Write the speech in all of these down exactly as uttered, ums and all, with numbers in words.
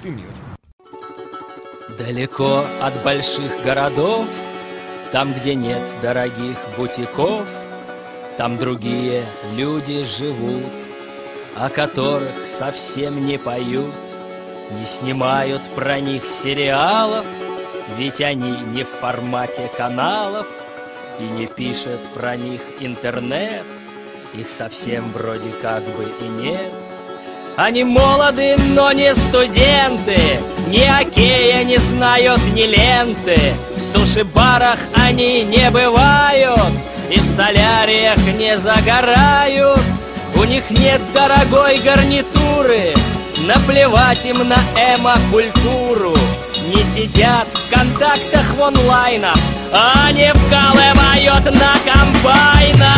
открытый мир. Далеко от больших городов, там, где нет дорогих бутиков, там другие люди живут, о которых совсем не поют, не снимают про них сериалов, ведь они не в формате каналов, и не пишет про них интернет, их совсем вроде как бы и нет. Они молоды, но не студенты, ни окея не знают, ни ленты. В суши-барах они не бывают и в соляриях не загорают. У них нет дорогой гарнитуры, наплевать им на эмо-культуру. Не сидят в контактах в онлайнах, они вкалывают на комбайнах.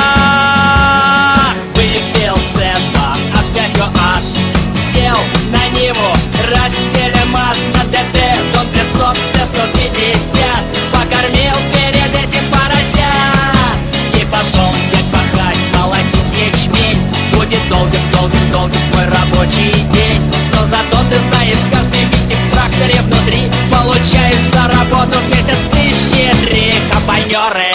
Вылетел цэ два, аш пять о аш, сел на Ниву, рассели маш на дэ тэ, Дон пятьсот, Т сто пятьдесят, покормил перед этим поросят и пошел снег пахать, молотить ячмень. Будет долгим-долгим-долгим твой рабочий день, но зато ты знаешь каждый винтик в тракторе внутри, получаешь за работу в месяц тысячи три. Комбайнеры!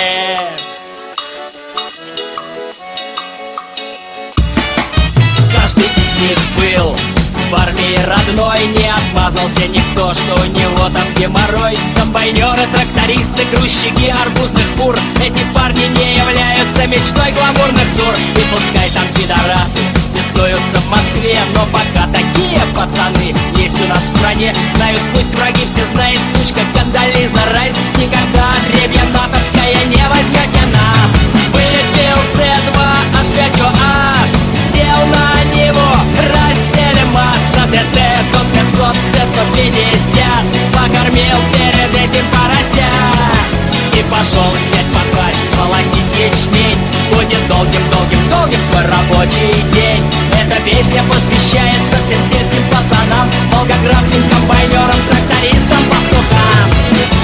Каждый из них был в армии родной, не отмазался никто, что у него там геморрой. Комбайнеры, трактористы, грузчики арбузных фур, эти парни не являются мечтой гламурных тур. И пускай там пидорасы пиздуются в Москве, но пока такие пацаны есть у нас в стране. Знают пусть враги, все знает сучка Кондолиза Райс, никогда отребье натовское не возьмете нас. Вылетел цэ два, аш пять о аш, сел на Ниву, рассели маш на дэ тэ, Дон пятьсот, Т сто пятьдесят, покормил перед этим поросят и пошел снег пахать, молотить ячмень. Будет долгим-долгим-долгим твой рабочий день. Эта песня посвящается всем сельским пацанам, волгоградским комбайнерам, трактористам, пастухам.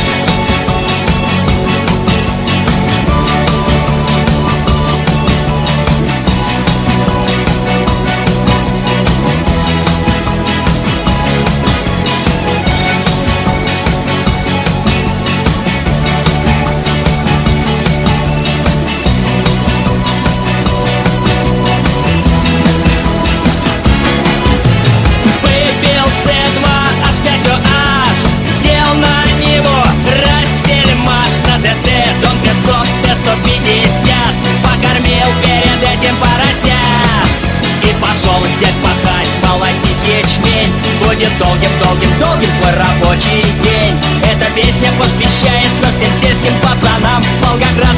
Покормил перед этим поросят и пошел снег пахать, молотить ячмень. Будет долгим-долгим-долгим твой рабочий день. Эта песня посвящается всем сельским пацанам, волгоградским